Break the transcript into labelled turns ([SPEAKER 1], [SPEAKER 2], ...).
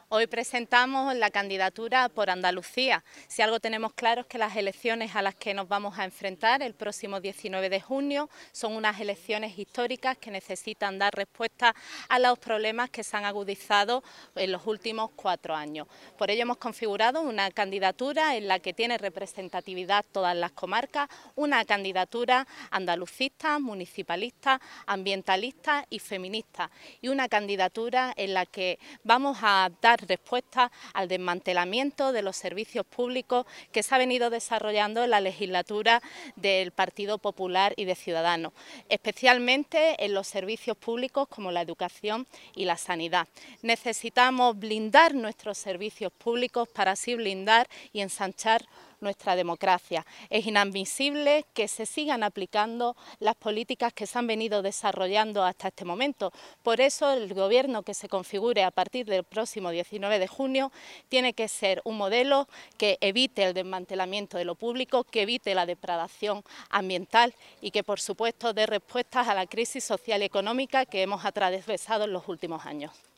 [SPEAKER 1] Hoy presentamos la candidatura por Andalucía. Si algo tenemos claro es que las elecciones a las que nos vamos a enfrentar el próximo 19 de junio son unas elecciones históricas que necesitan dar respuesta a los problemas que se han agudizado en los últimos 4 años. Por ello hemos configurado una candidatura en la que tiene representatividad todas las comarcas, una candidatura andalucista, municipalista, ambientalista y feminista, y una candidatura en la que vamos a dar respuesta al desmantelamiento de los servicios públicos que se ha venido desarrollando en la legislatura del Partido Popular y de Ciudadanos, especialmente en los servicios públicos como la educación y la sanidad. Necesitamos blindar nuestros servicios públicos para así blindar y ensanchar nuestra democracia. Es inadmisible que se sigan aplicando las políticas que se han venido desarrollando hasta este momento. Por eso el Gobierno que se configure a partir del próximo 19 de junio tiene que ser un modelo que evite el desmantelamiento de lo público, que evite la degradación ambiental y que, por supuesto, dé respuestas a la crisis social y económica que hemos atravesado en los últimos años.